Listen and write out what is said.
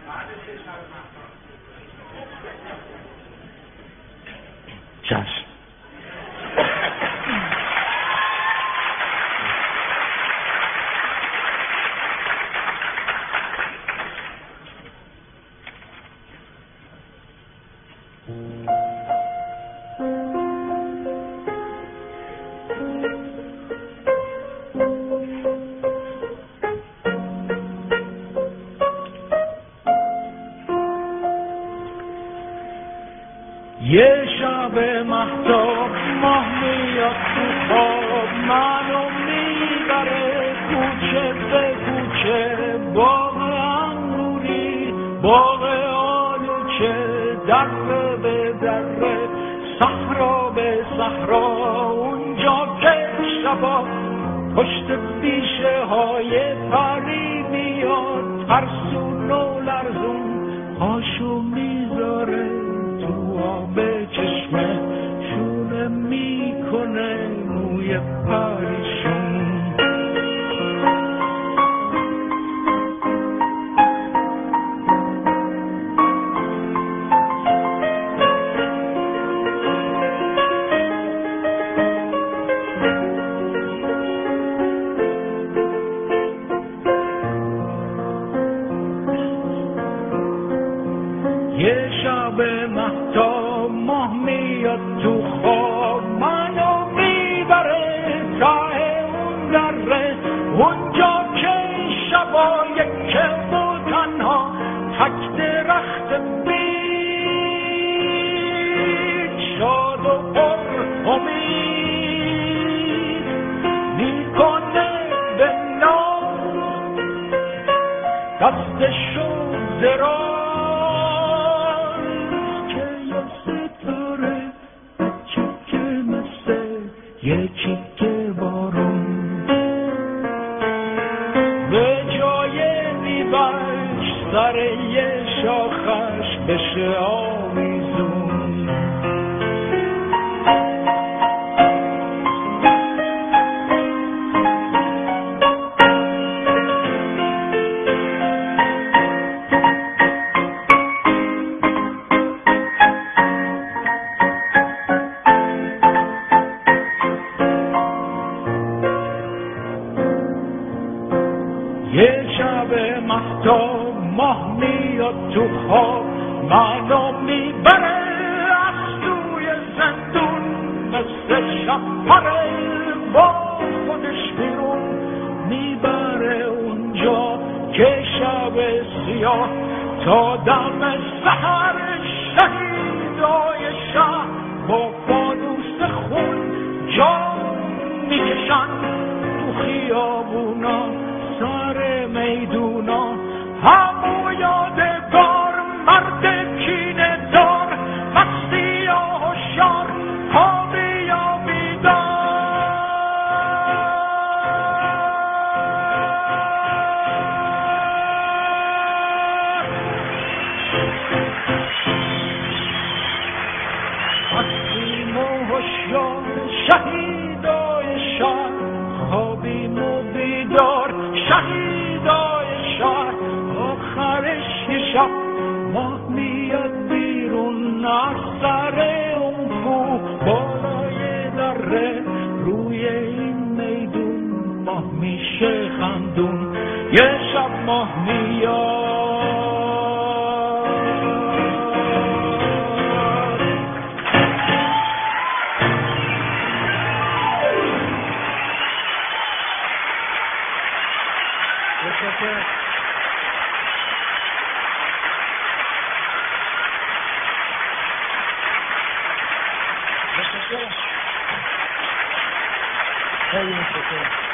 چشم. یه شب مهتاب ماه میاد تو خواب منو میبره کوچه به کوچه باغ انگوری باغ آلوچه دره به دره صحرا به صحرا اونجا که شبا پشت بیشه های پری میاد ترسون و لرزون پاشو میذاره تو آب چشمه شونه میکنه موی پریشون یه شب مهتاب ماه میاد تو خواب منو میبره ته اون دره اونجا که شبا یکه و تنها تک درخت بید شاد و پر امید میکنه به ناز دستشو دراز یکی که بارون به جای دیبش سر یه شاخش بشه آویزون یه شب مهتاب ماه میاد تو خواب منو میبره از توی زندون مثل شپره با خودش بیرون میبره اونجا که شب سیاه تا دم سحر شهیدای شهر با فانوس خون جان میکشن تو خیابونا سر میدونا همو یادگار مرد کینه دار مستی یا هوشیار خوابی یا بیدار مستی و هوشیار شهیدای شهر خوابیم و بیدار شهیدای شهر آخرش یه شب ماه میاد بیرون از سر اون کو بالای دره روی این میدون ماه میشه خندون یه شب ماه میاد خیلی متشکرم.